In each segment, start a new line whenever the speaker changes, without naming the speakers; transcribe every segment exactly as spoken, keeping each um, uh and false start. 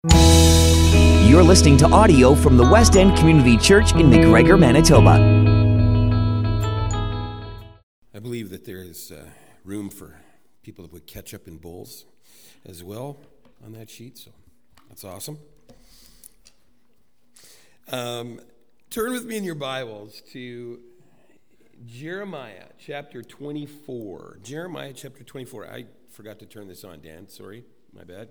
You're listening to audio from the West End Community Church in McGregor, Manitoba.
I believe that there is uh, room for people to put ketchup in bowls as well on that sheet, so that's awesome. Um, turn with me in your Bibles to Jeremiah chapter twenty-four. Jeremiah chapter twenty-four. I forgot to turn this on, Dan. Sorry, my bad.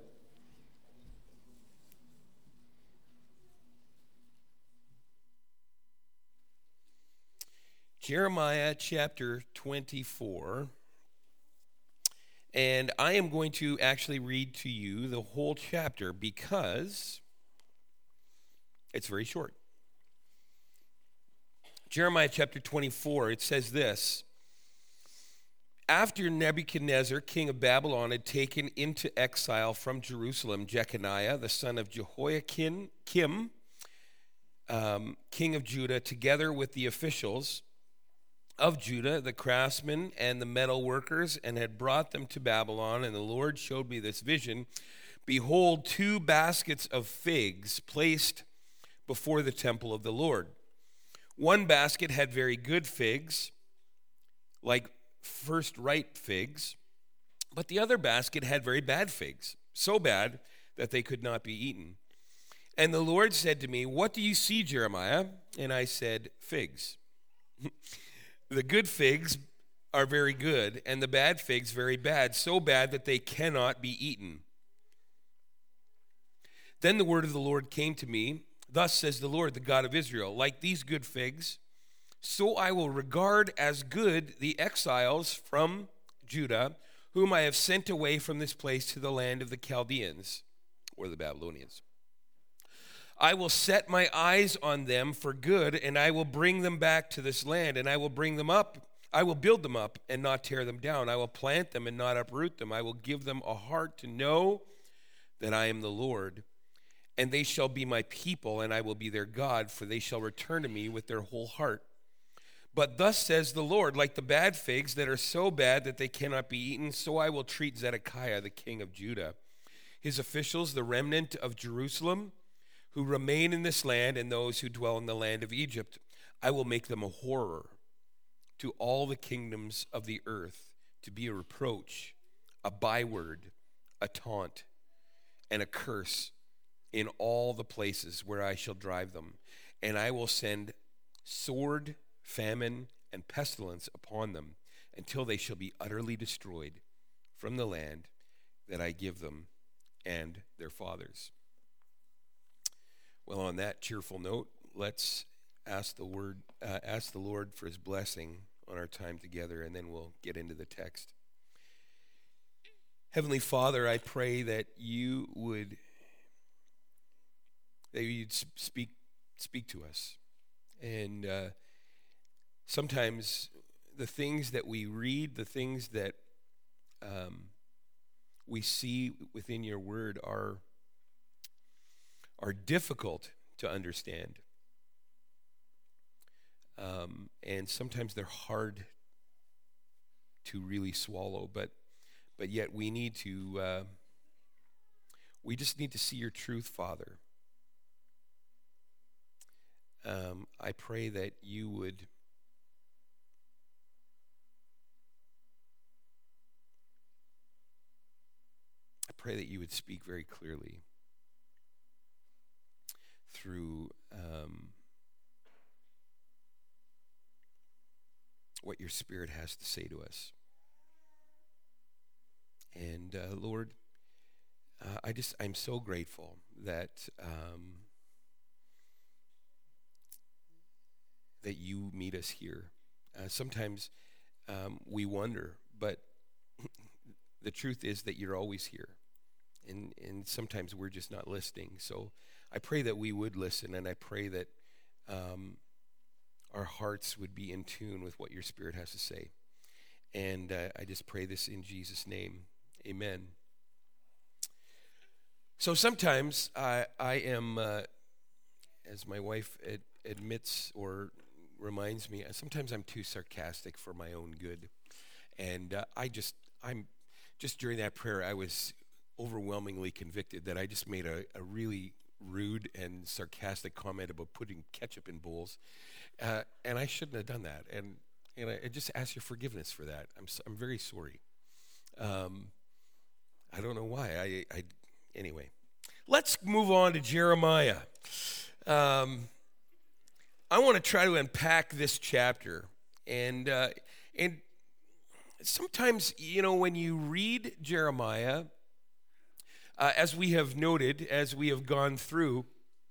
Jeremiah chapter twenty-four, and I am going to actually read to you the whole chapter because it's very short. Jeremiah chapter twenty-four, it says this: After Nebuchadnezzar, king of Babylon, had taken into exile from Jerusalem Jeconiah, the son of Jehoiakim, Kim, um, king of Judah, together with the officials of Judah, the craftsmen and the metal workers, and had brought them to Babylon. And the Lord showed me this vision. Behold, two baskets of figs placed before the temple of the Lord. One basket had very good figs, like first ripe figs, but the other basket had very bad figs, so bad that they could not be eaten. And the Lord said to me, "What do you see, Jeremiah?" And I said, "Figs." The good figs are very good, and the bad figs very bad, so bad that they cannot be eaten. Then the word of the Lord came to me, "Thus says the Lord, the God of Israel, like these good figs, so I will regard as good the exiles from Judah, whom I have sent away from this place to the land of the Chaldeans," or the Babylonians. "I will set my eyes on them for good, and I will bring them back to this land, and I will bring them up. I will build them up and not tear them down. I will plant them and not uproot them. I will give them a heart to know that I am the Lord. And they shall be my people, and I will be their God, for they shall return to me with their whole heart. But thus says the Lord, like the bad figs that are so bad that they cannot be eaten, so I will treat Zedekiah, the king of Judah, his officials, the remnant of Jerusalem, who remain in this land, and those who dwell in the land of Egypt. I will make them a horror to all the kingdoms of the earth, to be a reproach, a byword, a taunt, and a curse in all the places where I shall drive them. And I will send sword, famine, and pestilence upon them, until they shall be utterly destroyed from the land that I give them and their fathers." Well, on that cheerful note, let's ask the word, uh, ask the Lord for his blessing on our time together, and then we'll get into the text. Heavenly Father, I pray that you would that you'd speak speak to us, and uh, sometimes the things that we read, the things that um, we see within your word are. are difficult to understand. Um, and sometimes they're hard to really swallow, but but yet we need to, uh, we just need to see your truth, Father. Um, I pray that you would I pray that you would speak very clearly through um, what your Spirit has to say to us. And uh, Lord, uh, I just, I'm so grateful that um, that you meet us here. Uh, sometimes um, we wonder, but the truth is that you're always here. And, and sometimes we're just not listening. So I pray that we would listen, and I pray that um, our hearts would be in tune with what your Spirit has to say. And uh, I just pray this in Jesus' name. Amen. So sometimes I, I am, uh, as my wife ad, admits or reminds me, sometimes I'm too sarcastic for my own good. And uh, I just, I'm, just during that prayer, I was overwhelmingly convicted that I just made a, a really rude and sarcastic comment about putting ketchup in bowls, uh, and I shouldn't have done that. And and I, I just ask your forgiveness for that. I'm I'm very sorry. Um, I don't know why. I, I anyway. Let's move on to Jeremiah. Um, I want to try to unpack this chapter, and uh, and sometimes, you know, when you read Jeremiah, uh, as we have noted, as we have gone through,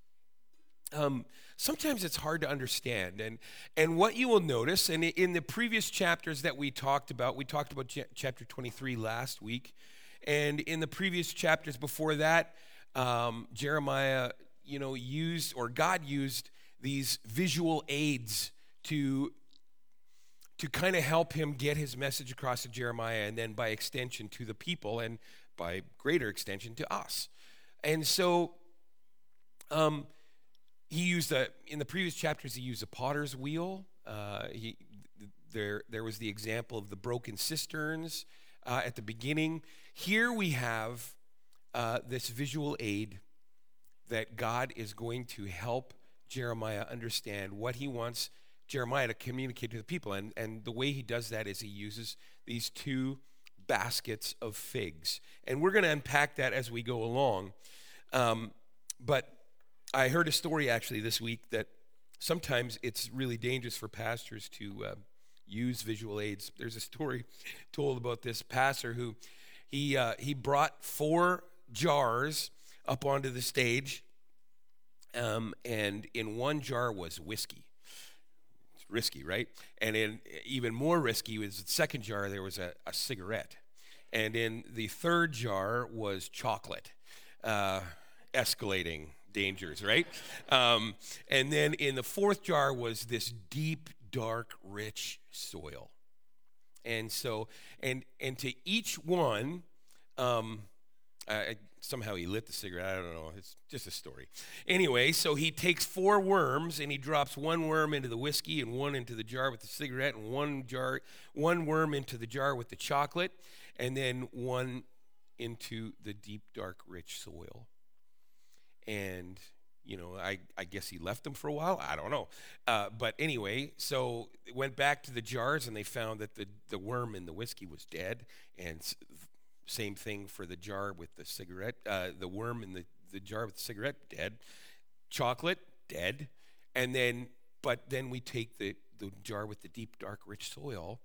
um, sometimes it's hard to understand. And and what you will notice, and in the previous chapters that we talked about, we talked about ch- chapter twenty-three last week, and in the previous chapters before that, um, Jeremiah, you know, used, or God used these visual aids to to kind of help him get his message across to Jeremiah, and then by extension to the people, and by greater extension to us. And so um, he used a, in the previous chapters, he used a potter's wheel. Uh, he there there was the example of the broken cisterns uh, at the beginning. Here we have uh, this visual aid that God is going to help Jeremiah understand what he wants Jeremiah to communicate to the people. And, and the way he does that is he uses these two baskets of figs. And we're going to unpack that as we go along. Um, but I heard a story actually this week that sometimes it's really dangerous for pastors to uh, use visual aids. There's a story told about this pastor who he uh, he brought four jars up onto the stage, um, and in one jar was whiskey. It's risky, right? And in even more risky was the second jar, there was a, a cigarette. And in the third jar was chocolate, uh, escalating dangers, right? Um, and then in the fourth jar was this deep, dark, rich soil. And so, and and to each one, um, I, somehow he lit the cigarette. I don't know. It's just a story. Anyway, so he takes four worms and he drops one worm into the whiskey and one into the jar with the cigarette, and one jar, one worm into the jar with the chocolate, and then one into the deep, dark, rich soil. And, you know, I, I guess he left them for a while. I don't know. Uh, but anyway, so it went back to the jars, and they found that the, the worm in the whiskey was dead. And same thing for the jar with the cigarette. Uh, the worm in the, the jar with the cigarette, dead. Chocolate, dead. And then, but then we take the, the jar with the deep, dark, rich soil,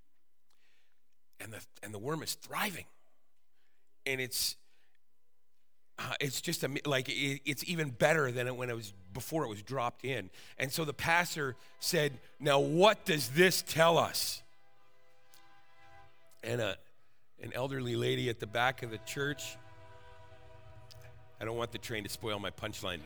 and the and the worm is thriving. And it's uh, it's just a, like it, it's even better than it when it was before it was dropped in. And so the pastor said, "Now what does this tell us?" And a an elderly lady at the back of the church, I don't want the train to spoil my punchline,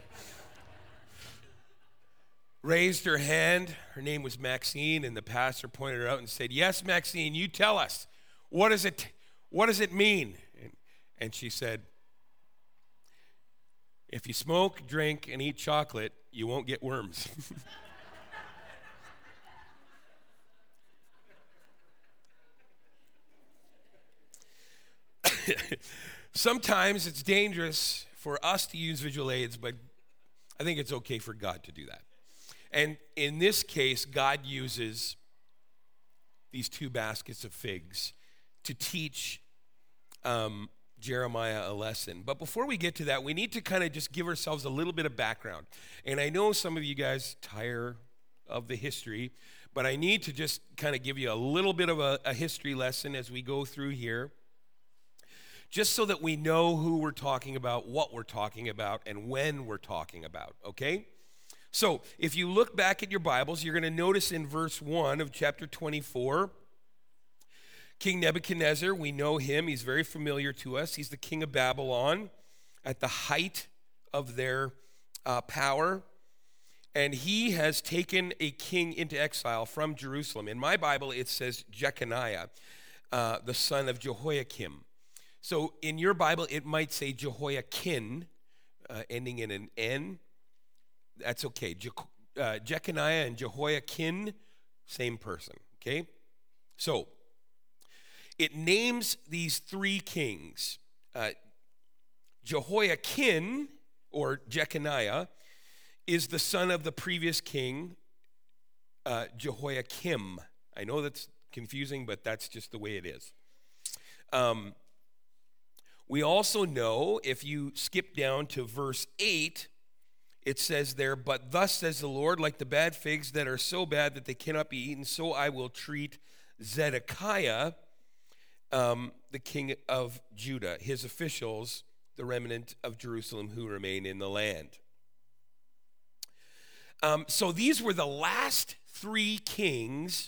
raised her hand. Her name was Maxine, and the pastor pointed her out and said, "Yes, Maxine, you tell us. What does it, what does it mean?" And, and she said, "If you smoke, drink, and eat chocolate, you won't get worms." Sometimes it's dangerous for us to use visual aids, but I think it's okay for God to do that. And in this case, God uses these two baskets of figs to teach um, Jeremiah a lesson. But before we get to that, we need to kind of just give ourselves a little bit of background. And I know some of you guys tire of the history, but I need to just kind of give you a little bit of a, a history lesson as we go through here, just so that we know who we're talking about, what we're talking about, and when we're talking about, okay? So if you look back at your Bibles, you're going to notice in verse one of chapter twenty-four, King Nebuchadnezzar, we know him. He's very familiar to us. He's the king of Babylon at the height of their uh, power. And he has taken a king into exile from Jerusalem. In my Bible, it says Jeconiah, uh, the son of Jehoiakim. So in your Bible, it might say Jehoiakim, uh, ending in an N. That's okay. Je- uh, Jeconiah and Jehoiakim, same person, okay? So it names these three kings. Uh, Jehoiakim, or Jeconiah, is the son of the previous king, uh, Jehoiakim. I know that's confusing, but that's just the way it is. Um, we also know, if you skip down to verse eight, it says there, "But thus says the Lord, like the bad figs that are so bad that they cannot be eaten, so I will treat Zedekiah, um, the king of Judah, his officials, the remnant of Jerusalem who remain in the land." Um, so these were the last three kings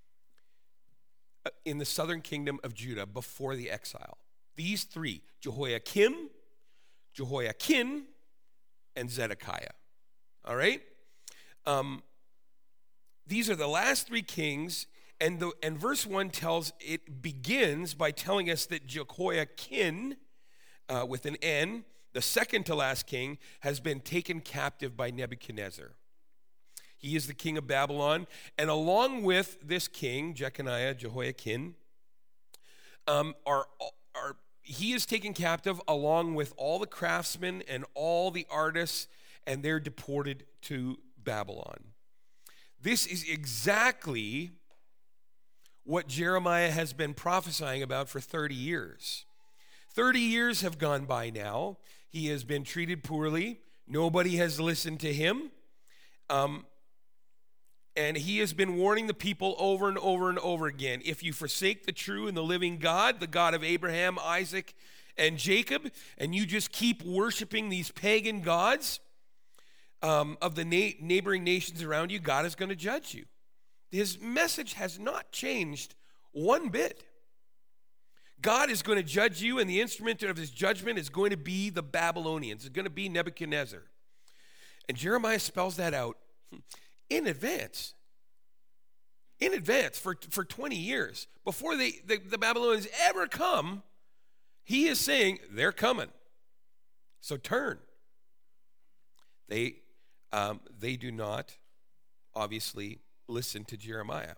in the southern kingdom of Judah before the exile. These three, Jehoiakim, Jehoiakim, and Zedekiah. All right? Um, these are the last three kings, and, the, and verse one tells, it begins by telling us that Jehoiakim, uh, with an N, the second to last king, has been taken captive by Nebuchadnezzar. He is the king of Babylon, and along with this king, Jeconiah, Jehoiakim, um, are, are, he is taken captive along with all the craftsmen and all the artists, and they're deported to Babylon. This is exactly what Jeremiah has been prophesying about for thirty years. thirty years have gone by now. He has been treated poorly. Nobody has listened to him. Um, And he has been warning the people over and over and over again. If you forsake the true and the living God, the God of Abraham, Isaac, and Jacob, and you just keep worshiping these pagan gods um, of the na- neighboring nations around you, God is going to judge you. His message has not changed one bit. God is going to judge you, and the instrument of his judgment is going to be the Babylonians. It's going to be Nebuchadnezzar. And Jeremiah spells that out in advance. In advance for, for twenty years. Before they, the, the Babylonians ever come, he is saying, they're coming. So turn. They, um, they do not, obviously, listen to Jeremiah.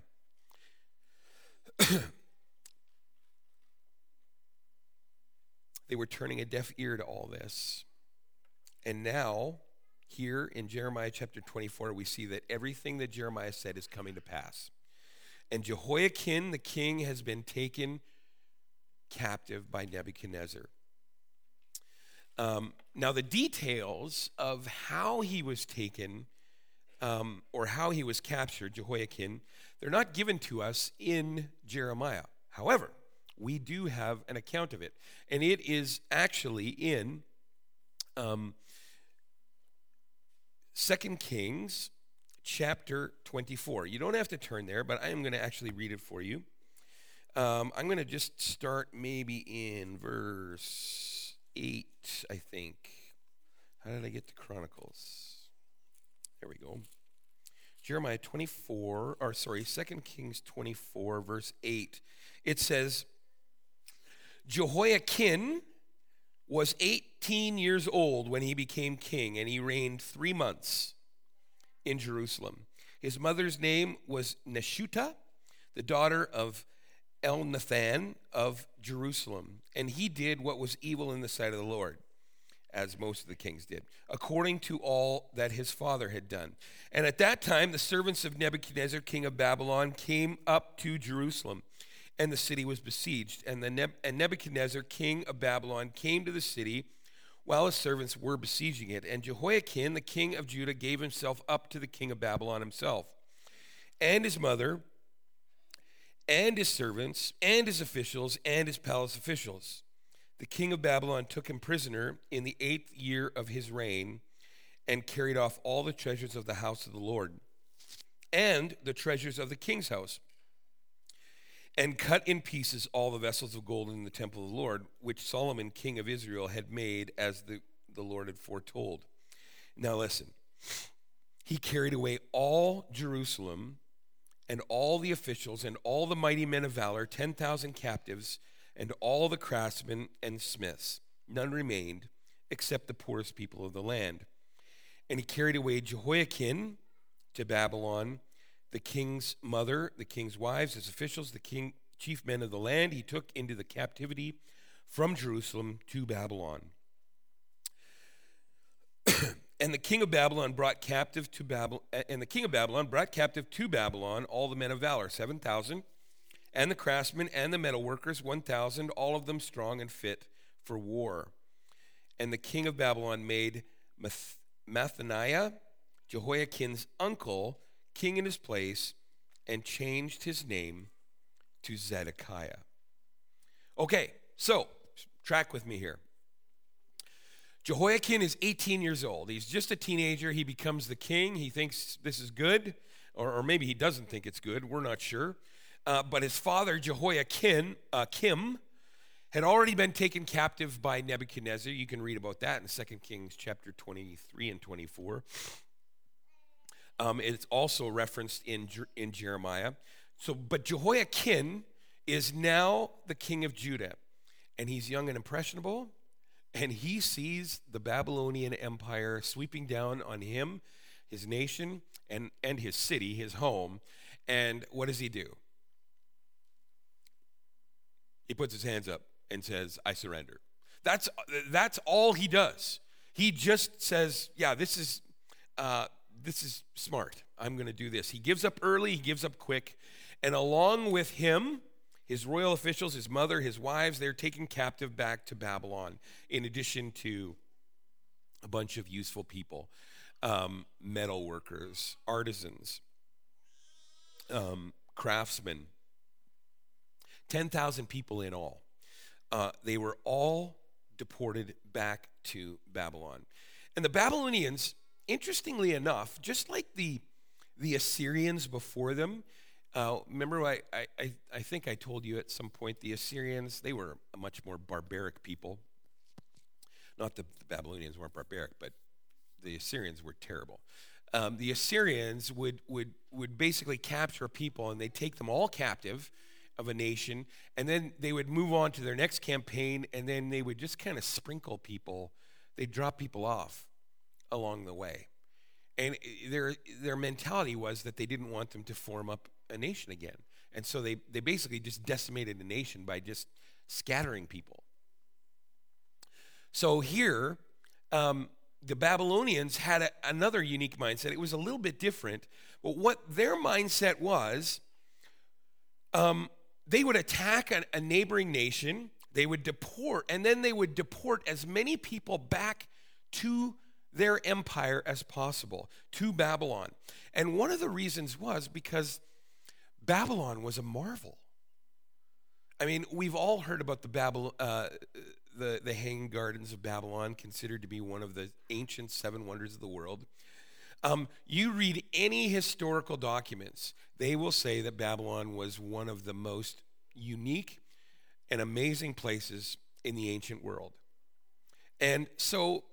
They were turning a deaf ear to all this. And now, here in Jeremiah chapter twenty-four, we see that everything that Jeremiah said is coming to pass. And Jehoiakim, the king, has been taken captive by Nebuchadnezzar. Um, now, the details of how he was taken um, or how he was captured, Jehoiakim, they're not given to us in Jeremiah. However, we do have an account of it. And it is actually in um, Second Kings chapter twenty-four. You don't have to turn there, but I am going to actually read it for you. Um, I'm going to just start maybe in verse eight, I think. How did I get to Chronicles? There we go. Jeremiah twenty-four, or sorry, Second Kings twenty-four, verse eight. It says, Jehoiakim was eighteen years old when he became king, and he reigned three months in Jerusalem. His mother's name was Neshuta, the daughter of Elnathan of Jerusalem. And he did what was evil in the sight of the Lord, as most of the kings did, according to all that his father had done. And at that time, the servants of Nebuchadnezzar, king of Babylon, came up to Jerusalem, and the city was besieged. And, the Neb- and Nebuchadnezzar, king of Babylon, came to the city while his servants were besieging it. And Jehoiakim, the king of Judah, gave himself up to the king of Babylon himself, and his mother, and his servants, and his officials, and his palace officials. The king of Babylon took him prisoner in the eighth year of his reign, and carried off all the treasures of the house of the Lord, and the treasures of the king's house, and cut in pieces all the vessels of gold in the temple of the Lord, which Solomon, king of Israel, had made as the, the Lord had foretold. Now listen, he carried away all Jerusalem, and all the officials, and all the mighty men of valor, ten thousand captives, and all the craftsmen and smiths. None remained, except the poorest people of the land. And he carried away Jehoiakim to Babylon, the king's mother, the king's wives, his officials, the king, chief men of the land, he took into the captivity from Jerusalem to Babylon. And the king of Babylon brought captive to Babylon, and the king of Babylon brought captive to Babylon all the men of valor, seven thousand, and the craftsmen and the metal workers, one thousand, all of them strong and fit for war. And the king of Babylon made Math- Mathaniah, Jehoiakin's uncle, king in his place, and changed his name to Zedekiah. Okay, so track with me here. Jehoiakim is eighteen years old. He's just a teenager. He becomes the king. He thinks this is good, or, or maybe he doesn't think it's good. We're not sure. Uh, but his father, Jehoiakim, uh, Kim, had already been taken captive by Nebuchadnezzar. You can read about that in Second Kings chapter twenty-three and twenty-four. Um, it's also referenced in, in Jeremiah. So, but Jehoiakim is now the king of Judah, and he's young and impressionable. And he sees the Babylonian Empire sweeping down on him, his nation, and, and his city, his home. And what does he do? He puts his hands up and says, I surrender. That's, that's all he does. He just says, yeah, this is, uh, this is smart. I'm going to do this. He gives up early. He gives up quick. And along with him, his royal officials, his mother, his wives, they're taken captive back to Babylon, in addition to a bunch of useful people, um, metal workers, artisans, um, craftsmen, ten thousand people in all. Uh, they were all deported back to Babylon. And the Babylonians, interestingly enough, just like the, the Assyrians before them, Uh, remember, I, I, I think I told you at some point, the Assyrians, they were a much more barbaric people. Not that the Babylonians weren't barbaric, but the Assyrians were terrible. Um, the Assyrians would, would, would basically capture people, and they'd take them all captive of a nation, and then they would move on to their next campaign, and then they would just kind of sprinkle people. They'd drop people off along the way. And their their mentality was that they didn't want them to form up a nation again. And so they, they basically just decimated the nation by just scattering people. So here, um, the Babylonians had a, another unique mindset. It was a little bit different. But what their mindset was, um, they would attack a, a neighboring nation, they would deport, and then they would deport as many people back to their empire as possible, to Babylon. And one of the reasons was because Babylon was a marvel. I mean, we've all heard about the Babylon, uh, the, the Hanging Gardens of Babylon, considered to be one of the ancient seven wonders of the world. Um, you read any historical documents, they will say that Babylon was one of the most unique and amazing places in the ancient world. And so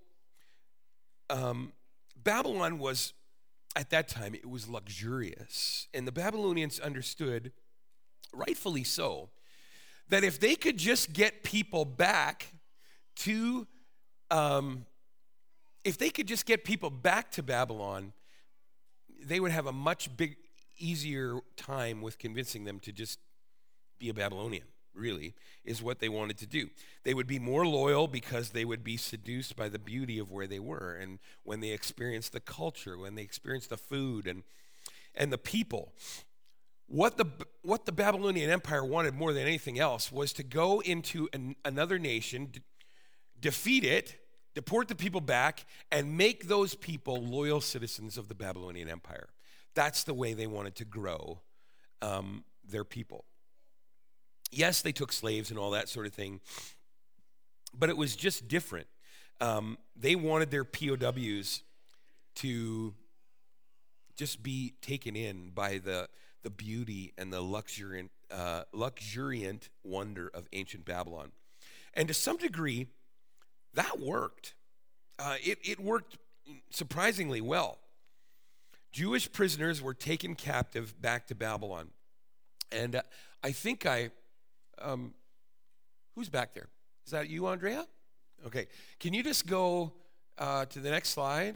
um, Babylon was, at that time, it was luxurious. And the Babylonians understood, rightfully so, that if they could just get people back to, um, if they could just get people back to Babylon, they would have a much big, easier time with convincing them to just be a Babylonian, really, is what they wanted to do. They would be more loyal because they would be seduced by the beauty of where they were. And when they experienced the culture, when they experienced the food and, and the people, what the, what the Babylonian Empire wanted more than anything else was to go into an, another nation, d- defeat it, deport the people back, and make those people loyal citizens of the Babylonian Empire. That's the way they wanted to grow um, their people. Yes, they took slaves and all that sort of thing, but it was just different. Um, they wanted their P O Ws to just be taken in by the, the beauty and the luxuriant, uh, luxuriant wonder of ancient Babylon. And to some degree, that worked. Uh, it, it worked surprisingly well. Jewish prisoners were taken captive back to Babylon. And uh, I think I... Um, who's back there? Is that you, Andrea? Okay. Can you just go uh, to the next slide?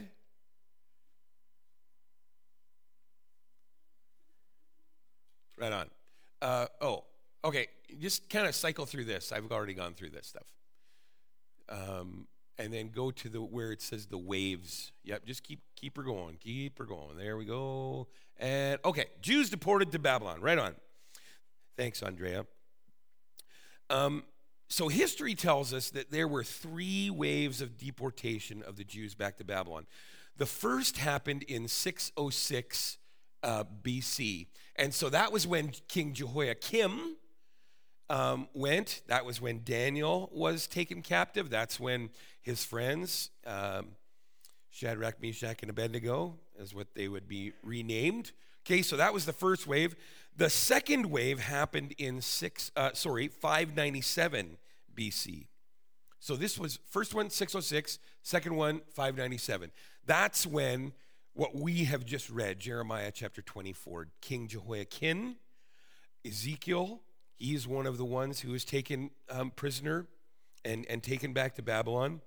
Right on. Uh, oh, okay. Just kind of cycle through this. I've already gone through this stuff. Um, and then go to the where it says the waves. Yep, just keep keep her going, keep her going. There we go. And okay, Jews deported to Babylon. Right on. Thanks, Andrea. Um, so history tells us that there were three waves of deportation of the Jews back to Babylon. The first happened in six oh six uh, B C, and so that was when King Jehoiakim um, went. That was when Daniel was taken captive. That's when his friends, um, Shadrach, Meshach, and Abednego, is what they would be renamed. Okay, so that was the first wave. The second wave happened in six, uh, sorry, five ninety-seven B C. So this was first one, six oh six, second one, five ninety-seven. That's when what we have just read, Jeremiah chapter twenty-four, King Jehoiakim, Ezekiel, he's one of the ones who was taken um, prisoner and, and taken back to Babylon.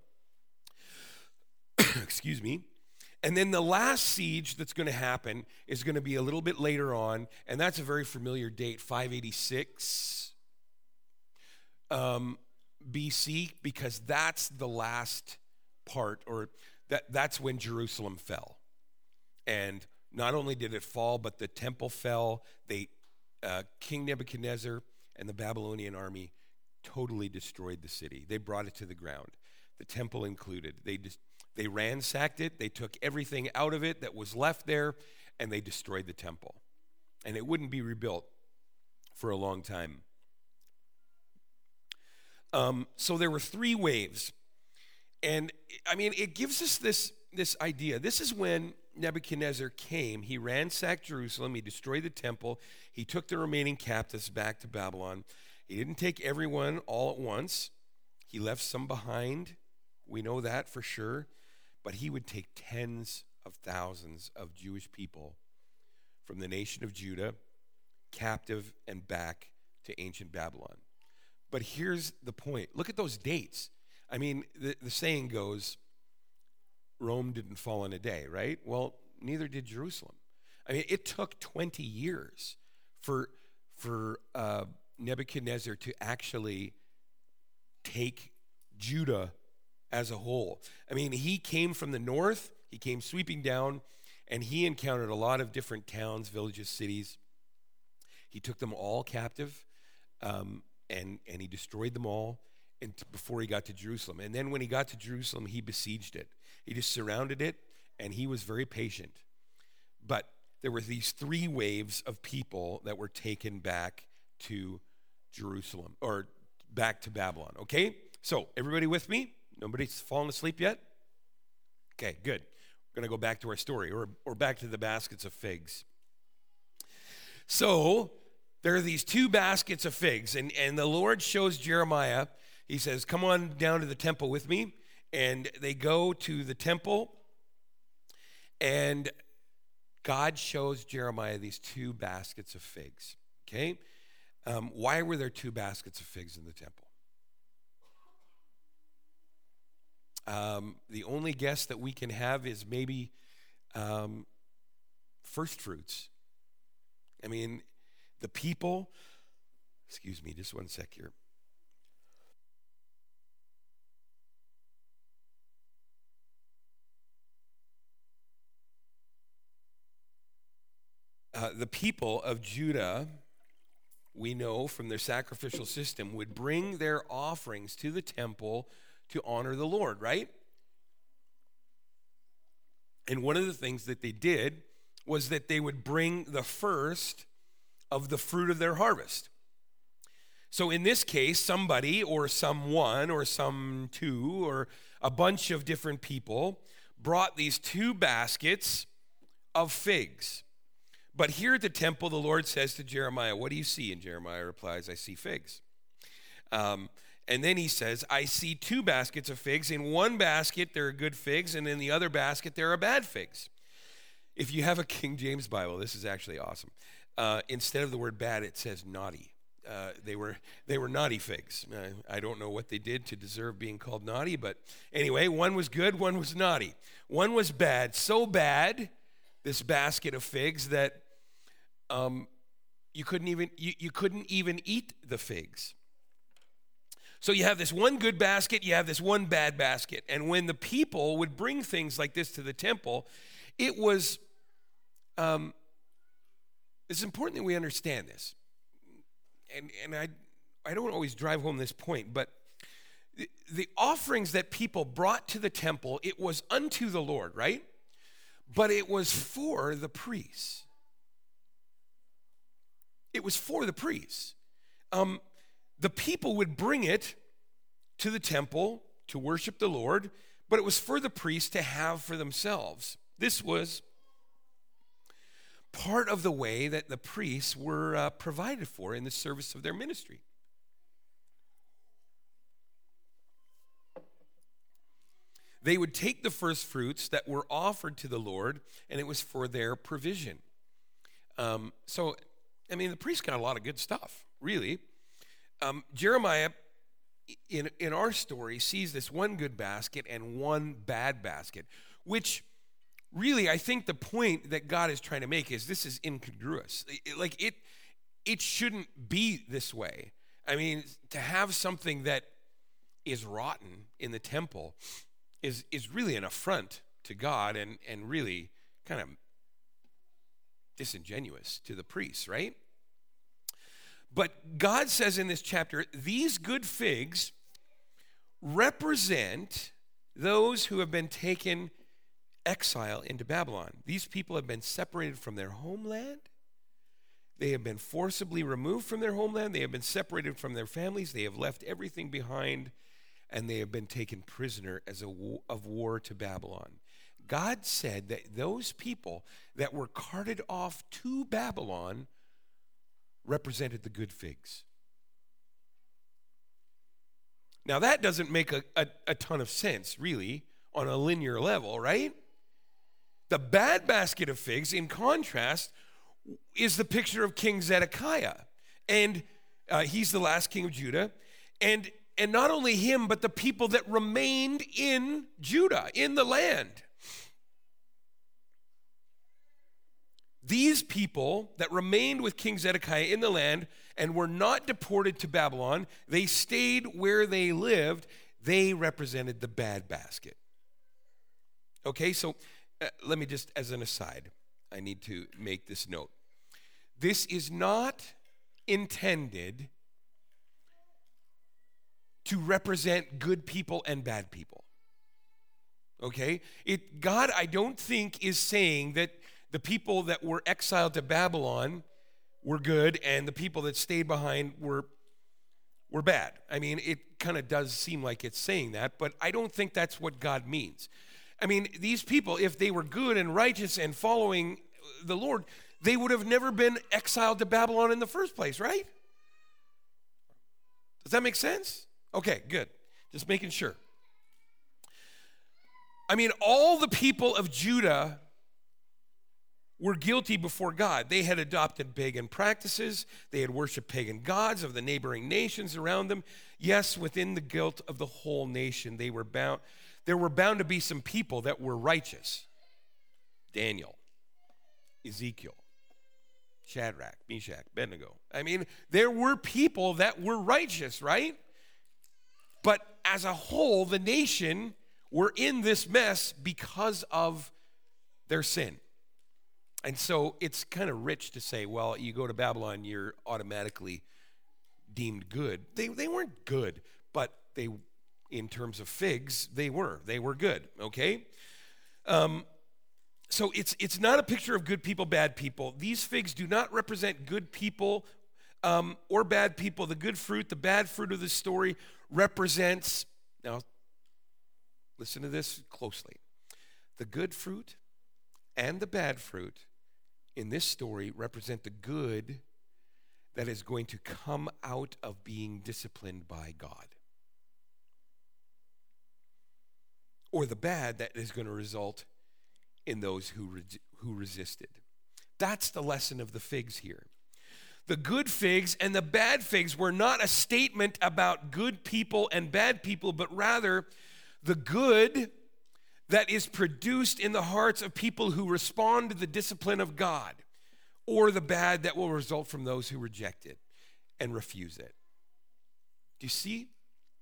Excuse me. And then the last siege that's going to happen is going to be a little bit later on, and that's a very familiar date, five eighty-six um, B C, because that's the last part, or that, that's when Jerusalem fell. And not only did it fall, but the temple fell. They, uh, King Nebuchadnezzar and the Babylonian army totally destroyed the city. They brought it to the ground, the temple included. They just They ransacked it, they took everything out of it that was left there, and they destroyed the temple. And it wouldn't be rebuilt for a long time. Um, so there were three waves. And, I mean, it gives us this, this idea. This is when Nebuchadnezzar came. He ransacked Jerusalem, he destroyed the temple, he took the remaining captives back to Babylon. He didn't take everyone all at once. He left some behind. We know that for sure. But he would take tens of thousands of Jewish people from the nation of Judah, captive and back to ancient Babylon. But here's the point. Look at those dates. I mean, the, the saying goes, Rome didn't fall in a day, right? Well, neither did Jerusalem. I mean, it took twenty years for, for uh, Nebuchadnezzar to actually take Judah as a whole. I mean, he came from the north, he came sweeping down, and he encountered a lot of different towns, villages, cities. He took them all captive, um, and, and he destroyed them all and t- before he got to Jerusalem. And then when he got to Jerusalem, he besieged it. He just surrounded it, and he was very patient. But there were these three waves of people that were taken back to Jerusalem, or back to Babylon, okay? So, everybody with me? Nobody's fallen asleep yet? Okay, good. We're going to go back to our story, or, or back to the baskets of figs. So, there are these two baskets of figs, and, and the Lord shows Jeremiah, he says, come on down to the temple with me. And they go to the temple, and God shows Jeremiah these two baskets of figs, okay? Um, why were there two baskets of figs in the temple? Um, the only guess that we can have is maybe um, first fruits. I mean, the people, excuse me, just one sec here. Uh, the people of Judah, we know from their sacrificial system, would bring their offerings to the temple to honor the Lord, right? And one of the things that they did was that they would bring the first of the fruit of their harvest. So in this case, somebody or someone or some two or a bunch of different people brought these two baskets of figs. But here at the temple, the Lord says to Jeremiah, what do you see? And Jeremiah replies, I see figs. Um, and then he says, I see two baskets of figs. In one basket, there are good figs, and in the other basket, there are bad figs. If you have a King James Bible, this is actually awesome. Uh, instead of the word bad, it says naughty. Uh, they were they were naughty figs. Uh, I don't know what they did to deserve being called naughty, but anyway, one was good, one was naughty. One was bad, so bad, this basket of figs, that um, you couldn't even you, you couldn't even eat the figs. So you have this one good basket, you have this one bad basket. And when the people would bring things like this to the temple, it was, um, it's important that we understand this. And, and I, I don't always drive home this point, but the, the offerings that people brought to the temple, it was unto the Lord, right? But it was for the priests. It was for the priests. Um, the people would bring it to the temple to worship the Lord, but it was for the priests to have for themselves. This was part of the way that the priests were uh, provided for in the service of their ministry. They would take the first fruits that were offered to the Lord, and it was for their provision. Um, so, I mean, the priests got a lot of good stuff, really. Um, Jeremiah, in, in our story, sees this one good basket and one bad basket, which really, I think the point that God is trying to make is this is incongruous. It, like, it, it shouldn't be this way. I mean, to have something that is rotten in the temple is is really an affront to God and, and really kind of disingenuous to the priests, right? But God says in this chapter, these good figs represent those who have been taken exile into Babylon. These people have been separated from their homeland. They have been forcibly removed from their homeland. They have been separated from their families. They have left everything behind, and they have been taken prisoner as a war, of war to Babylon. God said that those people that were carted off to Babylon represented the good figs. Now that doesn't make a, a, a ton of sense, really, on a linear level, right? The bad basket of figs, in contrast, is the picture of King Zedekiah. And uh, he's the last king of Judah. And And not only him, but the people that remained in Judah, in the land. These people that remained with King Zedekiah in the land and were not deported to Babylon, they stayed where they lived, they represented the bad basket. Okay, so uh, let me just, as an aside, I need to make this note. This is not intended to represent good people and bad people. Okay? It, God, I don't think, is saying that the people that were exiled to Babylon were good and the people that stayed behind were, were bad. I mean, it kind of does seem like it's saying that, but I don't think that's what God means. I mean, these people, if they were good and righteous and following the Lord, they would have never been exiled to Babylon in the first place, right? Does that make sense? Okay, good. Just making sure. I mean, all the people of Judah were guilty before God. They had adopted pagan practices. They had worshiped pagan gods of the neighboring nations around them. Yes, within the guilt of the whole nation, they were bound. There were bound to be some people that were righteous. Daniel, Ezekiel, Shadrach, Meshach, Abednego. I mean, there were people that were righteous, right? But as a whole, the nation were in this mess because of their sin. And so it's kind of rich to say, well, you go to Babylon, you're automatically deemed good. They they weren't good, but they, in terms of figs, they were. They were good, okay? Um, so it's it's not a picture of good people, bad people. These figs do not represent good people um, or bad people. The good fruit, the bad fruit of the story represents, now listen to this closely, the good fruit and the bad fruit in this story represent the good that is going to come out of being disciplined by God, or the bad that is going to result in those who re- who resisted. That's the lesson of the figs here. The good figs and the bad figs were not a statement about good people and bad people, but rather the good that is produced in the hearts of people who respond to the discipline of God, or the bad that will result from those who reject it and refuse it. Do you see?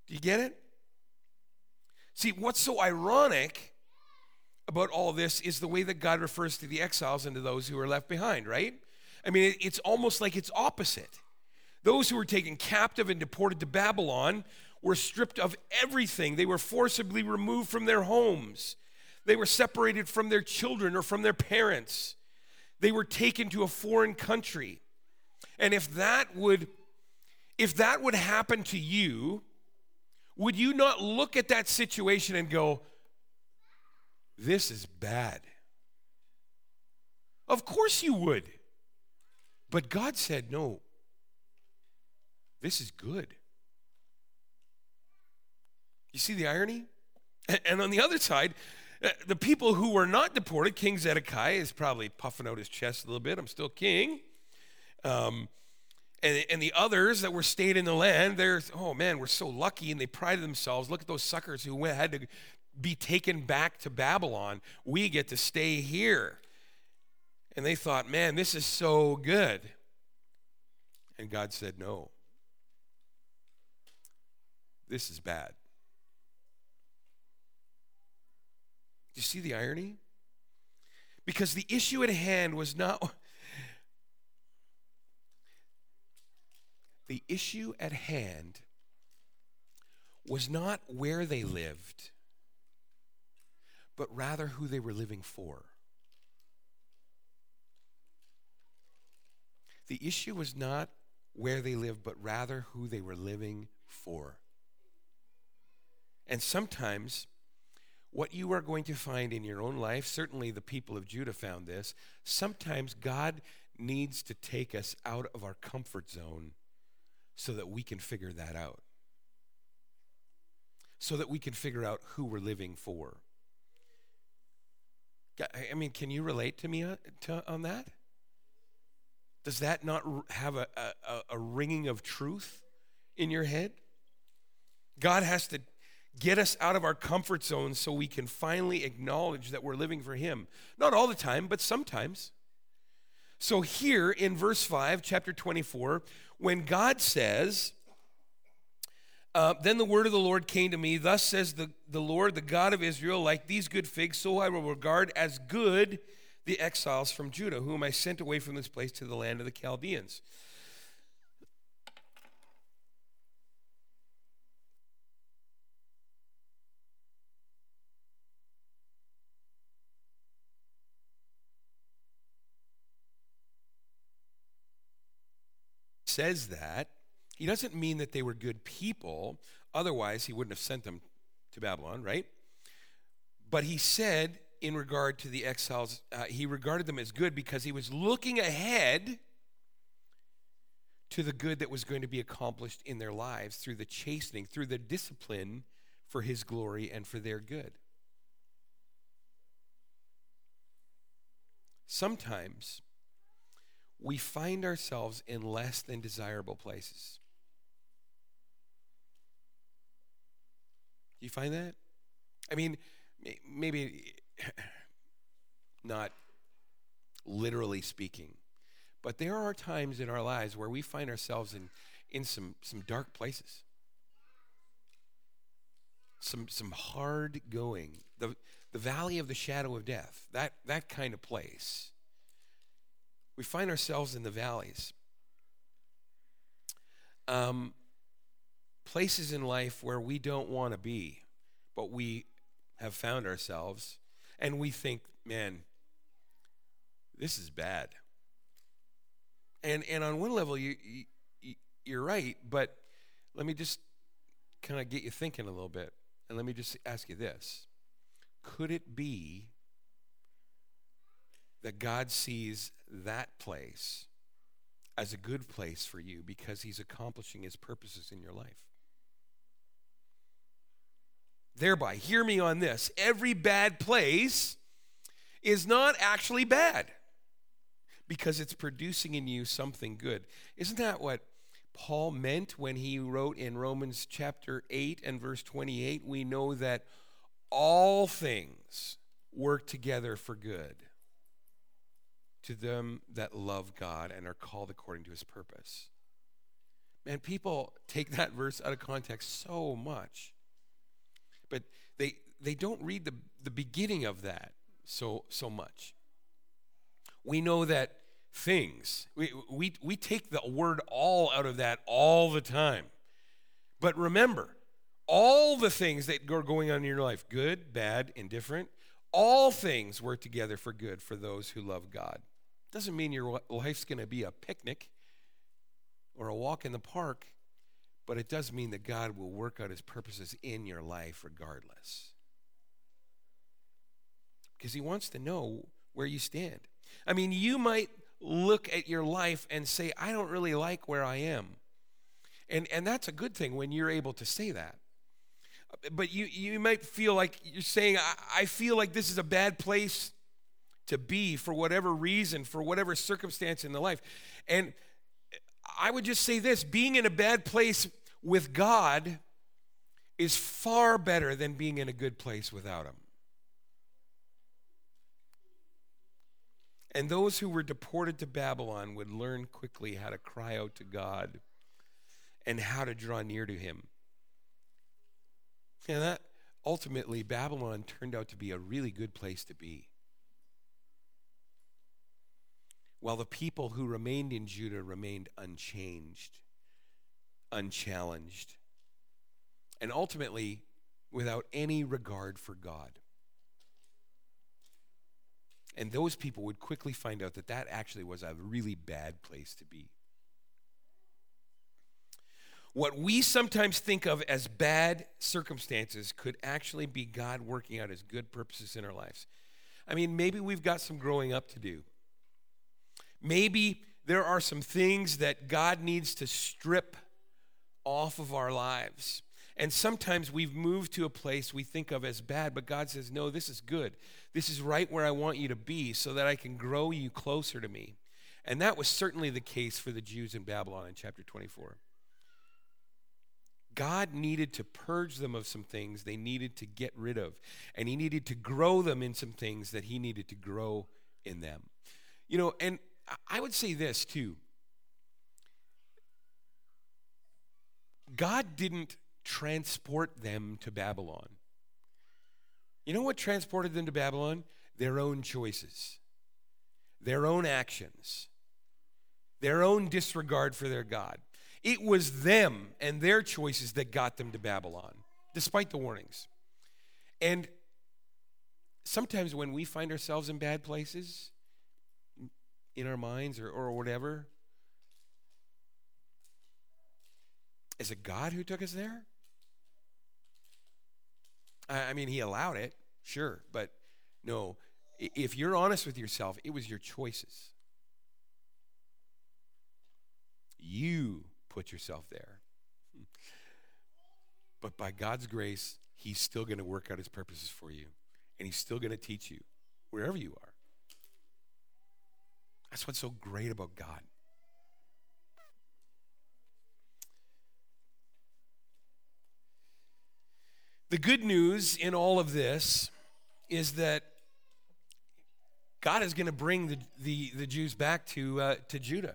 Do you get it? See, what's so ironic about all this is the way that God refers to the exiles and to those who are left behind, right? I mean, it's almost like it's opposite. Those who were taken captive and deported to Babylon were stripped of everything. They were forcibly removed from their homes. They were separated from their children or from their parents. They were taken to a foreign country. And if that would, if that would happen to you, would you not look at that situation and go, this is bad? Of course you would. But God said, no, this is good. You see the irony? And on the other side, the people who were not deported, King Zedekiah is probably puffing out his chest a little bit. I'm still king. Um, and, and the others that were stayed in the land, they're, oh man, we're so lucky, and they prided themselves. Look at those suckers who went, had to be taken back to Babylon. We get to stay here. And they thought, man, this is so good. And God said, no. This is bad. Do you see the irony? Because the issue at hand was not... The issue at hand was not where they lived, but rather who they were living for. The issue was not where they lived, but rather who they were living for. And sometimes what you are going to find in your own life, certainly the people of Judah found this, sometimes God needs to take us out of our comfort zone so that we can figure that out. So that we can figure out who we're living for. I mean, can you relate to me on that? Does that not have a, a, a ringing of truth in your head? God has to get us out of our comfort zone so we can finally acknowledge that we're living for Him. Not all the time, but sometimes. So here in verse five, chapter twenty-four, when God says, uh, then the word of the Lord came to me, thus says the, the Lord, the God of Israel, like these good figs, so I will regard as good the exiles from Judah, whom I sent away from this place to the land of the Chaldeans. Says that, he doesn't mean that they were good people, otherwise he wouldn't have sent them to Babylon, right? But he said, in regard to the exiles, uh, he regarded them as good because he was looking ahead to the good that was going to be accomplished in their lives through the chastening, through the discipline for his glory and for their good. Sometimes we find ourselves in less than desirable places. Do you find that? I mean, maybe not literally speaking, but there are times in our lives where we find ourselves in, in some, some dark places. Some some hard going. The the valley of the shadow of death, that, that kind of place. We find ourselves in the valleys. Um, places in life where we don't want to be, but we have found ourselves, and we think, man, this is bad. And and on one level, you, you you're right, but let me just kind of get you thinking a little bit, and let me just ask you this: could it be that God sees that place as a good place for you because He's accomplishing His purposes in your life? Thereby, hear me on this, every bad place is not actually bad because it's producing in you something good. Isn't that what Paul meant when he wrote in Romans chapter eight and verse twenty-eight? We know that all things work together for good to them that love God and are called according to His purpose. Man, people take that verse out of context so much. But they they don't read the, the beginning of that so so much. We know that things, we, we, we take the word all out of that all the time. But remember, all the things that are going on in your life, good, bad, indifferent, all things work together for good for those who love God. Doesn't mean your life's going to be a picnic or a walk in the park, but it does mean that God will work out his purposes in your life regardless. Because he wants to know where you stand. I mean, you might look at your life and say, I don't really like where I am. And and that's a good thing when you're able to say that. But you, you might feel like you're saying, I, I feel like this is a bad place to be for whatever reason, for whatever circumstance in the life. And I would just say this, being in a bad place with God is far better than being in a good place without him. And those who were deported to Babylon would learn quickly how to cry out to God and how to draw near to him. And that ultimately, Babylon turned out to be a really good place to be. While the people who remained in Judah remained unchanged, unchallenged, and ultimately without any regard for God. And those people would quickly find out that that actually was a really bad place to be. What we sometimes think of as bad circumstances could actually be God working out his good purposes in our lives. I mean, maybe we've got some growing up to do. Maybe there are some things that God needs to strip off of our lives. And sometimes we've moved to a place we think of as bad, but God says, no, this is good. This is right where I want you to be so that I can grow you closer to me. And that was certainly the case for the Jews in Babylon in chapter twenty-four. God needed to purge them of some things they needed to get rid of. And he needed to grow them in some things that he needed to grow in them. You know, and I would say this too. God didn't transport them to Babylon. You know what transported them to Babylon? Their own choices, their own actions, their own disregard for their God. It was them and their choices that got them to Babylon, despite the warnings. And sometimes when we find ourselves in bad places, in our minds or, or whatever, is it God who took us there? I mean, he allowed it, sure, but no, if you're honest with yourself, it was your choices. You put yourself there. But by God's grace, he's still going to work out his purposes for you, and he's still going to teach you wherever you are. That's what's so great about God. The good news in all of this is that God is going to bring the, the, the Jews back to, uh, to Judah,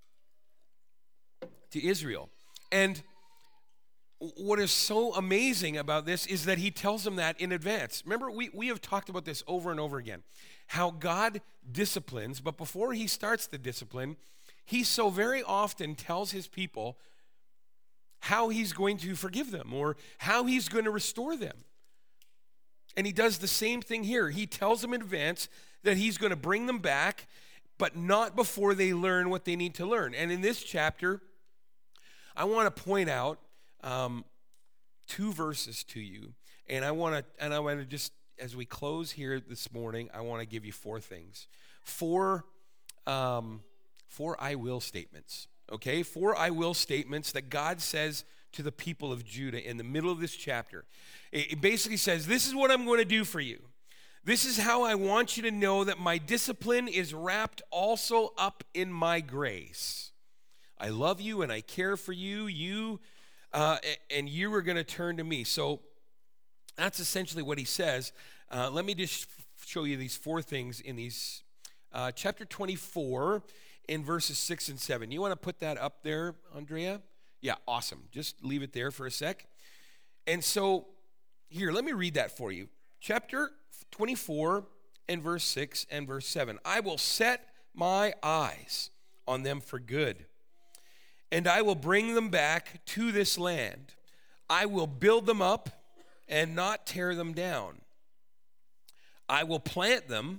to Israel. And what is so amazing about this is that he tells them that in advance. Remember, we, we have talked about this over and over again, how God disciplines, but before he starts the discipline, he so very often tells his people how he's going to forgive them or how he's going to restore them. And he does the same thing here. He tells them in advance that he's going to bring them back, but not before they learn what they need to learn. And in this chapter, I want to point out um, two verses to you. And I want to, and I want to just, as we close here this morning, I want to give you four things. Four, um, four I will statements. Okay, four I will statements that God says to the people of Judah in the middle of this chapter. It basically says, this is what I'm going to do for you. This is how I want you to know that my discipline is wrapped also up in my grace. I love you and I care for you, you, uh, and you are going to turn to me. So that's essentially what he says. Uh, let me just show you these four things in these, uh, chapter twenty-four, in verses six and seven. You want to put that up there, Andrea? Yeah, awesome. Just leave it there for a sec. And so, here, let me read that for you. Chapter twenty-four and verse six and verse seven. I will set my eyes on them for good, and I will bring them back to this land. I will build them up and not tear them down. I will plant them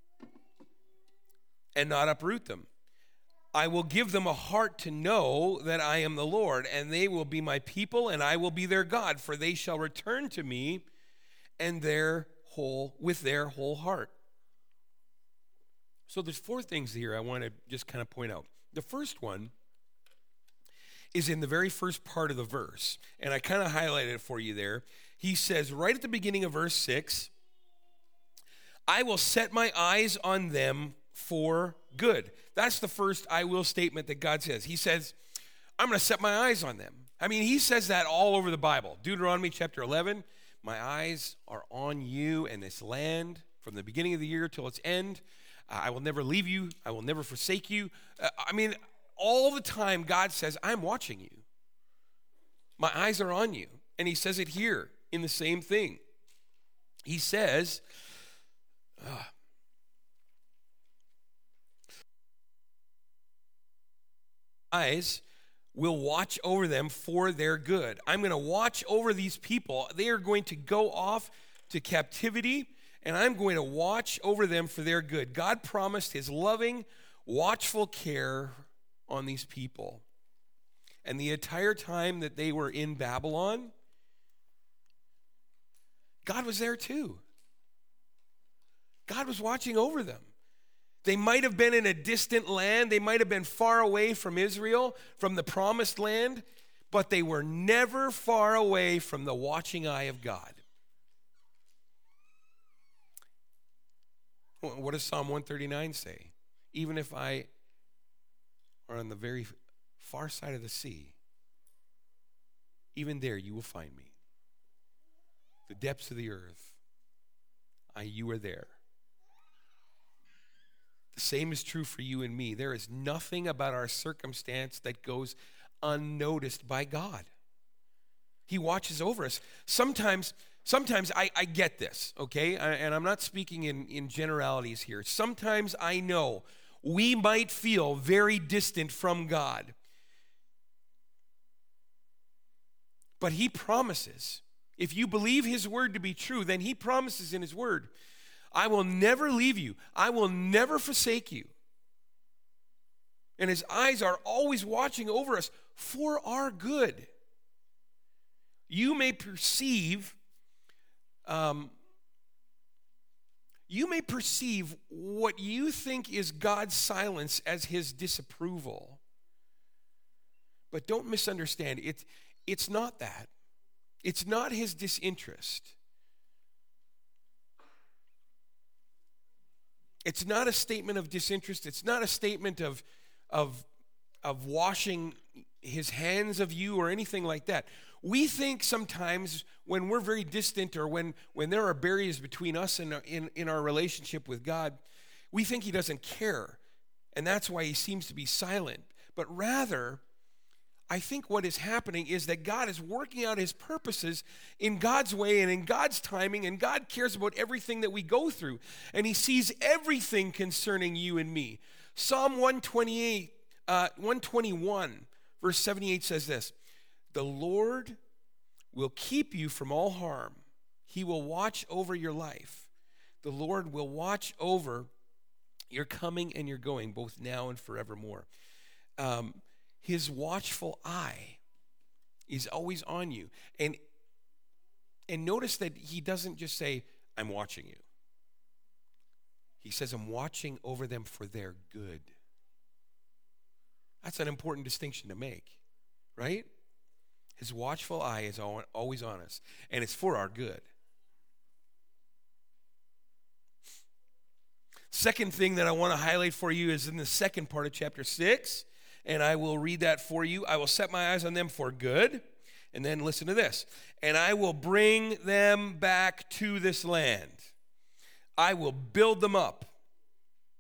and not uproot them. I will give them a heart to know that I am the Lord, and they will be my people, and I will be their God, for they shall return to me and their whole with their whole heart. So there's four things here I want to just kind of point out. The first one is in the very first part of the verse, and I kind of highlighted it for you there. He says right at the beginning of verse six, I will set my eyes on them for good. That's the first I will statement that God says. He says, I'm going to set my eyes on them. I mean, he says that all over the Bible. Deuteronomy chapter eleven, my eyes are on you and this land from the beginning of the year till its end. Uh, I will never leave you. I will never forsake you. Uh, I mean, all the time God says, I'm watching you. My eyes are on you. And he says it here in the same thing. He says, uh, eyes will watch over them for their good. I'm going to watch over these people. They are going to go off to captivity, and I'm going to watch over them for their good. God promised his loving, watchful care on these people. And the entire time that they were in Babylon, God was there too. God was watching over them. They might have been in a distant land. They might have been far away from Israel, from the promised land, but they were never far away from the watching eye of God. What does Psalm one thirty-nine say? Even if I are on the very far side of the sea, even there you will find me. The depths of the earth, I, you are there. The same is true for you and me. There is nothing about our circumstance that goes unnoticed by God. He watches over us. Sometimes, sometimes I, I get this, okay? I, and I'm not speaking in, in generalities here. Sometimes I know we might feel very distant from God. But he promises, if you believe his word to be true, then he promises in his word, I will never leave you. I will never forsake you. And his eyes are always watching over us for our good. You may perceive, um, you may perceive what you think is God's silence as his disapproval. But don't misunderstand. It, it's not that. It's not his disinterest. It's not a statement of disinterest. It's not a statement of, of, of washing his hands of you or anything like that. We think sometimes when we're very distant or when, when there are barriers between us and in, in our relationship with God, we think he doesn't care. And that's why he seems to be silent. But rather, I think what is happening is that God is working out his purposes in God's way and in God's timing, and God cares about everything that we go through, and he sees everything concerning you and me. Psalm one twenty-eight, uh, one twenty-one, verse seventy-eight says this, the Lord will keep you from all harm. He will watch over your life. The Lord will watch over your coming and your going, both now and forevermore. Um, His watchful eye is always on you. And, and notice that he doesn't just say, I'm watching you. He says, I'm watching over them for their good. That's an important distinction to make, right? His watchful eye is always on us, and it's for our good. Second thing that I want to highlight for you is in the second part of chapter six. And I will read that for you. I will set my eyes on them for good. And then listen to this. And I will bring them back to this land. I will build them up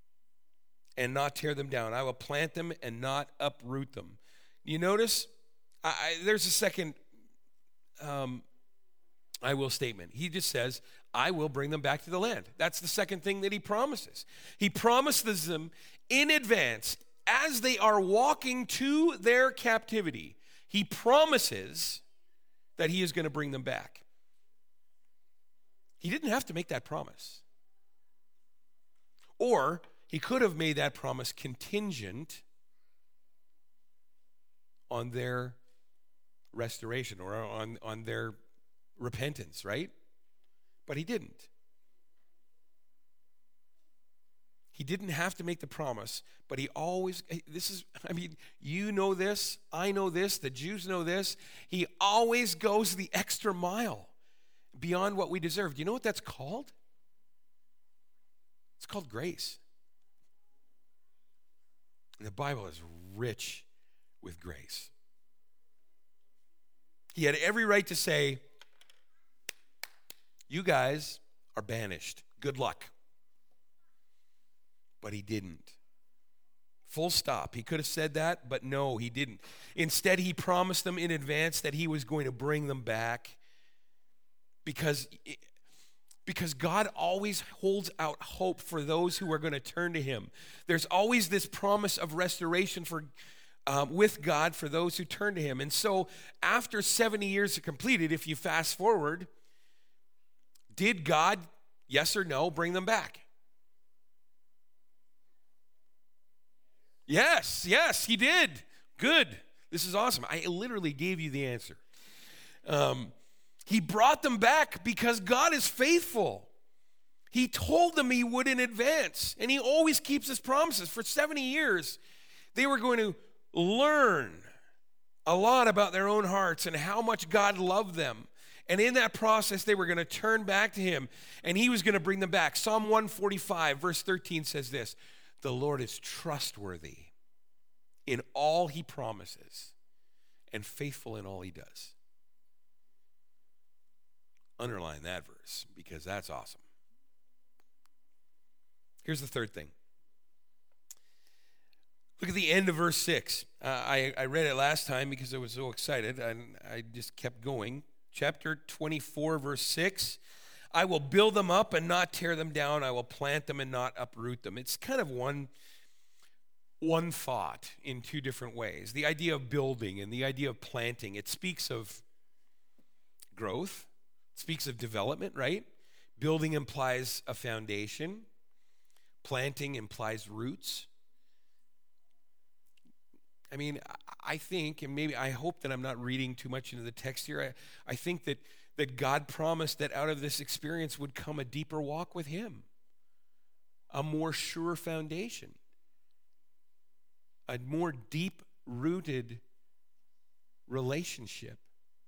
and not tear them down. I will plant them and not uproot them. You notice I, I, there's a second um, I will statement. He just says, I will bring them back to the land. That's the second thing that he promises. He promises them in advance as they are walking to their captivity. He promises that he is going to bring them back. He didn't have to make that promise. Or he could have made that promise contingent on their restoration or on, on their repentance, right? But he didn't. He didn't have to make the promise, but he always, this is, I mean, you know this, I know this, the Jews know this. He always goes the extra mile beyond what we deserve. Do you know what that's called? It's called grace. And the Bible is rich with grace. He had every right to say, you guys are banished. Good luck. But he didn't. Full stop. He could have said that, but no, he didn't. Instead, he promised them in advance that he was going to bring them back because, because God always holds out hope for those who are going to turn to him. There's always this promise of restoration for um, with God for those who turn to him. And so after seventy years are completed, if you fast forward, did God, yes or no, bring them back? Yes, yes, he did. Good. This is awesome. I literally gave you the answer. Um, he brought them back because God is faithful. He told them he would in advance, and he always keeps his promises. For seventy years, they were going to learn a lot about their own hearts and how much God loved them. And in that process, they were going to turn back to him, and he was going to bring them back. Psalm one forty-five, verse thirteen says this, the Lord is trustworthy in all he promises and faithful in all he does. Underline that verse because that's awesome. Here's the third thing. Look at the end of verse six. Uh, I, I read it last time because I was so excited, and I just kept going. Chapter twenty-four, verse six. I will build them up and not tear them down. I will plant them and not uproot them. It's kind of one, one thought in two different ways. The idea of building and the idea of planting, it speaks of growth. It speaks of development, right? Building implies a foundation. Planting implies roots. I mean, I think, and maybe I hope that I'm not reading too much into the text here. I, I think that, that God promised that out of this experience would come a deeper walk with him, a more sure foundation, a more deep-rooted relationship,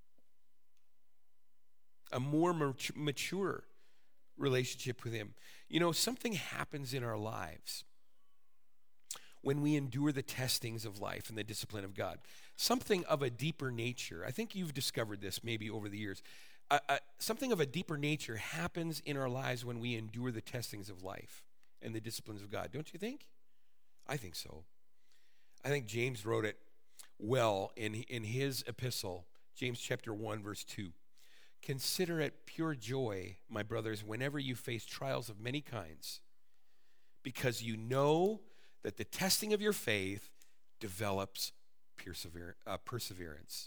a more mature relationship with him. You know, something happens in our lives when we endure the testings of life and the discipline of God. Something of a deeper nature. I think you've discovered this maybe over the years. Uh, uh, something of a deeper nature happens in our lives when we endure the testings of life and the disciplines of God. Don't you think? I think so. I think James wrote it well in, in his epistle, James chapter one, verse two. Consider it pure joy, my brothers, whenever you face trials of many kinds, because you know that the testing of your faith develops persever- uh, perseverance.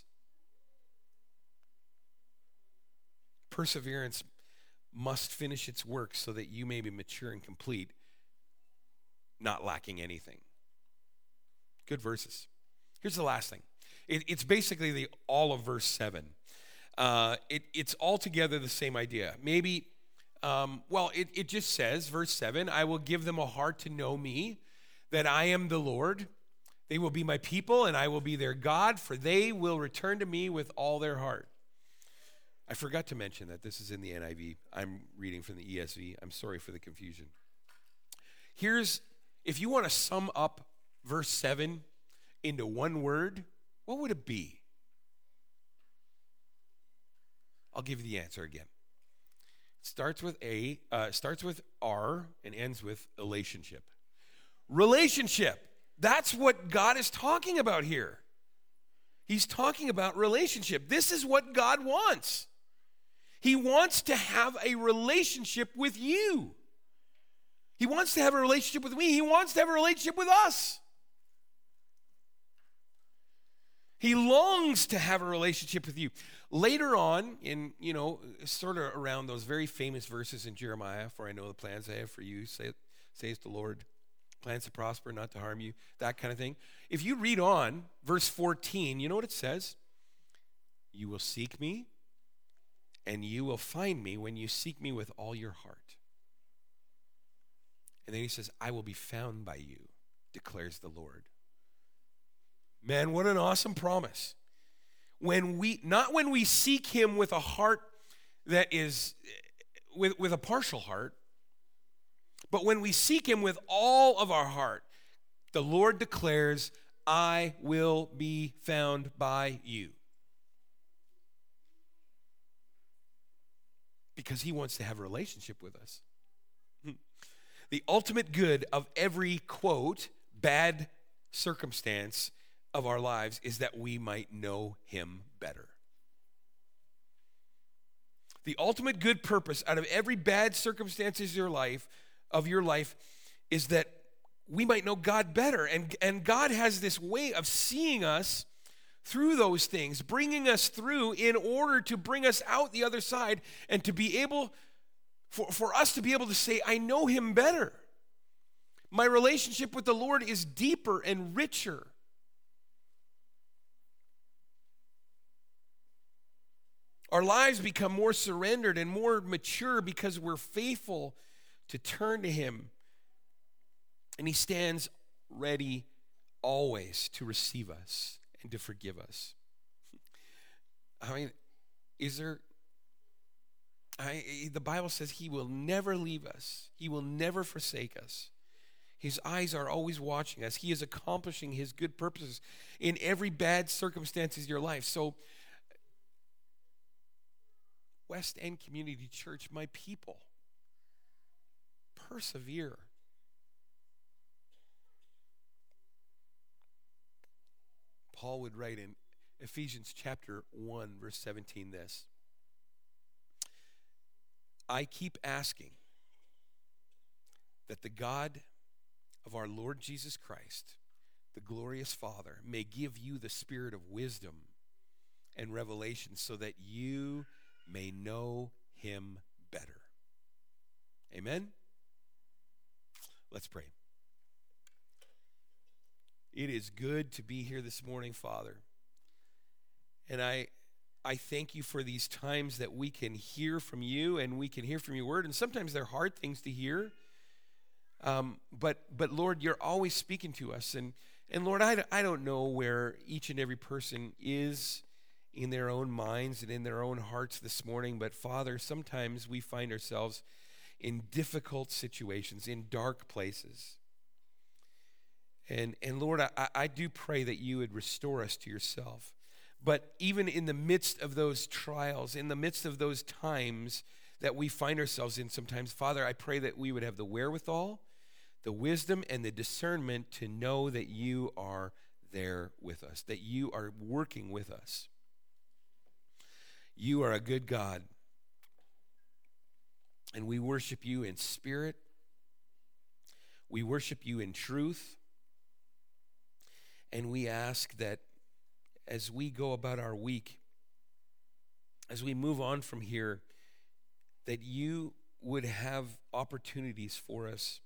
Perseverance must finish its work so that you may be mature and complete, not lacking anything. Good verses. Here's the last thing. It, it's basically the all of verse seven. Uh, it, it's altogether the same idea. Maybe, um, well, it, it just says, verse seven, I will give them a heart to know me, that I am the Lord. They will be my people, and I will be their God, for they will return to me with all their heart. I forgot to mention that this is in the N I V. I'm reading from the E S V. I'm sorry for the confusion. Here's, if you want to sum up verse seven into one word, what would it be? I'll give you the answer again. It starts with A, uh, starts with R, and ends with relationship. Relationship. That's what God is talking about here. He's talking about relationship. This is what God wants. He wants to have a relationship with you. He wants to have a relationship with me. He wants to have a relationship with us. He longs to have a relationship with you. Later on, in, you know, sort of around those very famous verses in Jeremiah, for I know the plans I have for you, say, says the Lord, plans to prosper, not to harm you, that kind of thing. If you read on, verse fourteen, you know what it says? You will seek me, and you will find me when you seek me with all your heart. And then he says, I will be found by you, declares the Lord. Man, what an awesome promise. When we, not when we seek him with a heart that is, with, with a partial heart, but when we seek him with all of our heart, the Lord declares, I will be found by you. Because he wants to have a relationship with us. The ultimate good of every, quote, bad circumstance of our lives is that we might know him better. The ultimate good purpose out of every bad circumstances of your life, of your life is that we might know God better. And, and God has this way of seeing us through those things, bringing us through in order to bring us out the other side and to be able, for, for us to be able to say, I know him better. My relationship with the Lord is deeper and richer. Our lives become more surrendered and more mature because we're faithful to turn to him. And he stands ready always to receive us and to forgive us. I mean, is there, I, the Bible says he will never leave us. He will never forsake us. His eyes are always watching us. He is accomplishing his good purposes in every bad circumstances of your life. So, West End Community Church, my people, persevere. Paul would write in Ephesians chapter one, verse seventeen this. I keep asking that the God of our Lord Jesus Christ, the glorious Father, may give you the spirit of wisdom and revelation so that you may know him better. Amen? Let's pray. It is good to be here this morning, Father. And I I thank you for these times that we can hear from you and we can hear from your word. And sometimes they're hard things to hear. Um, but but Lord, you're always speaking to us. And, and Lord, I, I don't know where each and every person is in their own minds and in their own hearts this morning. But Father, sometimes we find ourselves in difficult situations, in dark places. And, and Lord, I, I do pray that you would restore us to yourself. But even in the midst of those trials, in the midst of those times that we find ourselves in sometimes, Father, I pray that we would have the wherewithal, the wisdom, and the discernment to know that you are there with us, that you are working with us. You are a good God, and we worship you in spirit. We worship you in truth, and we ask that as we go about our week, as we move on from here, that you would have opportunities for us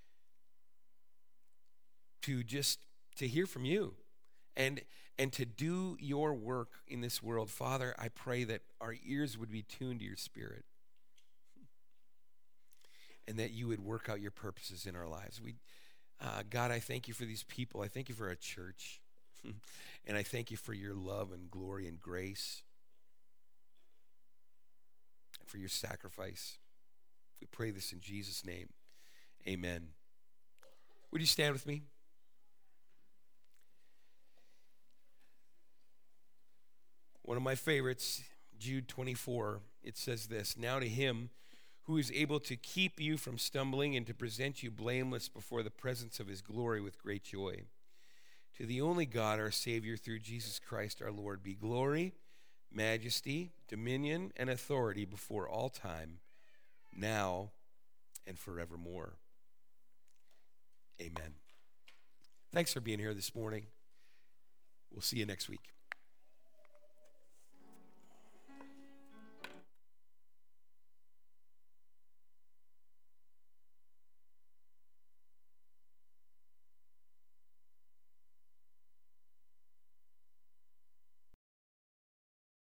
to just to hear from you and and to do your work in this world. Father, I pray that our ears would be tuned to your spirit and that you would work out your purposes in our lives. We, uh, God, I thank you for these people. I thank you for a church. And I thank you for your love and glory and grace and for your sacrifice. We pray this in Jesus' name. Amen. Would you stand with me? One of my favorites, Jude twenty-four, it says this, now to him who is able to keep you from stumbling and to present you blameless before the presence of his glory with great joy. To the only God, our Savior, through Jesus Christ our Lord, be glory, majesty, dominion, and authority before all time, now and forevermore. Amen. Thanks for being here this morning. We'll see you next week.